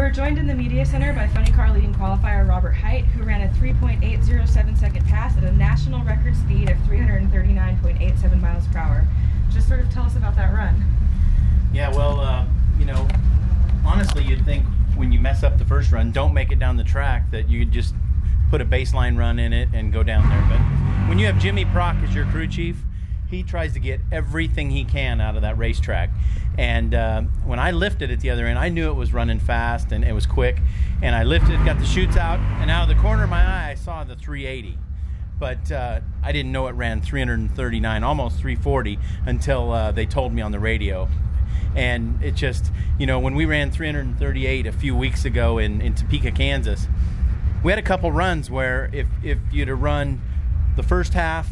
We're joined in the media center by funny car leading qualifier Robert Height, who ran a 3.807 second pass at a national record speed of 339.87 miles per hour. Just sort of tell us about that run. Yeah, well, honestly, you'd think when you mess up the first run, don't make it down the track, that you could just put a baseline run in it and go down there. But when you have Jimmy Prock as your crew chief, he tries to get everything he can out of that racetrack. And when I lifted at the other end, I knew it was running fast and it was quick. And I lifted, got the chutes out, and out of the corner of my eye, I saw the 380. But I didn't know it ran 339, almost 340, until they told me on the radio. And it just, when we ran 338 a few weeks ago in Topeka, Kansas, we had a couple runs where if you'd have run the first half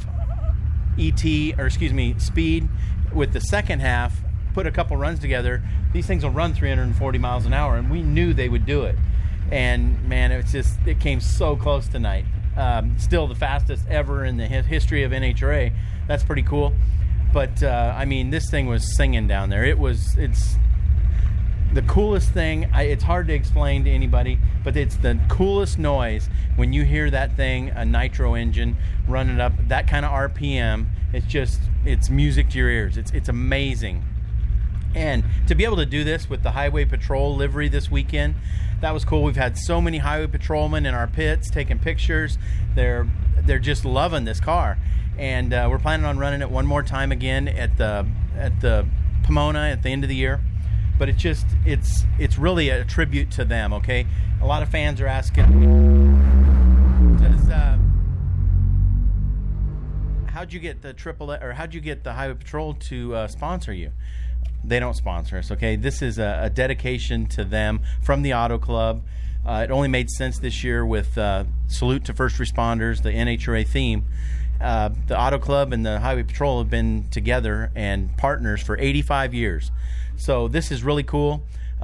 speed with the second half, put a couple runs together, these things will run 340 miles an hour, and we knew they would do it. And man, it came so close tonight. Still the fastest ever in the history of NHRA. That's pretty cool. But this thing was singing down there. It's the coolest thing. It's hard to explain to anybody, but it's the coolest noise when you hear that thing, a nitro engine running up that kind of RPM. It's music to your ears. It's amazing. And to be able to do this with the Highway Patrol livery this weekend, that was cool. We've had so many highway patrolmen in our pits taking pictures. They're just loving this car. And we're planning on running it one more time again at the Pomona at the end of the year. But it's really a tribute to them, okay? A lot of fans are asking, how'd you get the AAA, or how'd you get the Highway Patrol to sponsor you? They don't sponsor us, okay? This is a dedication to them from the Auto Club. It only made sense this year with Salute to First Responders, the NHRA theme. The Auto Club and the Highway Patrol have been together and partners for 85 years. So this is really cool.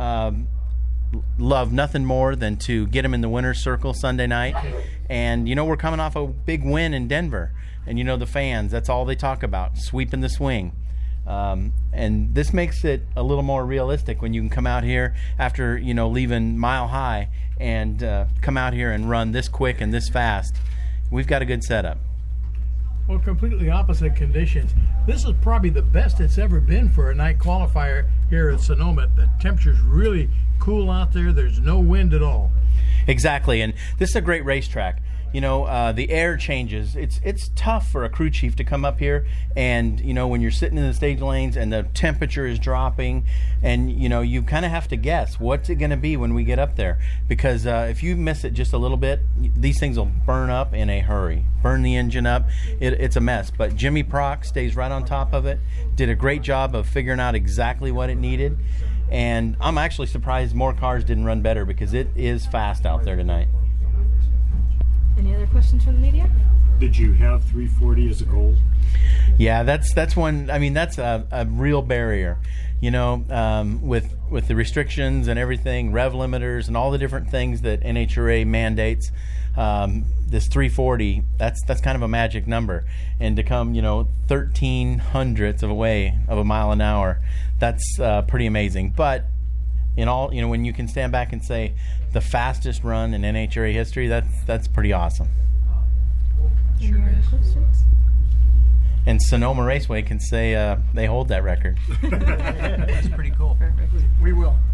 Love nothing more than to get them in the winner's circle Sunday night. And, we're coming off a big win in Denver. And, the fans, that's all they talk about, sweeping the swing. And this makes it a little more realistic when you can come out here after, leaving Mile High and come out here and run this quick and this fast. We've got a good setup. Well, completely opposite conditions. This is probably the best it's ever been for a night qualifier here at Sonoma. The temperature's really cool out there. There's no wind at all. Exactly, and this is a great racetrack. The air changes. It's tough for a crew chief to come up here and, when you're sitting in the stage lanes and the temperature is dropping and, you kind of have to guess what's it going to be when we get up there. Because if you miss it just a little bit, these things will burn up in a hurry. Burn the engine up. It's a mess. But Jimmy Prock stays right on top of it. Did a great job of figuring out exactly what it needed. And I'm actually surprised more cars didn't run better because it is fast out there tonight. Any other questions from the media? Did you have 340 as a goal? Yeah, that's one. That's a real barrier. With the restrictions and everything, rev limiters and all the different things that NHRA mandates. This 340, that's kind of a magic number. And to come, 1/1300ths of a mile an hour, that's pretty amazing. But in all, when you can stand back and say the fastest run in NHRA history, that's pretty awesome. Sure is. And Sonoma Raceway can say they hold that record. That's pretty cool. Perfect. We will.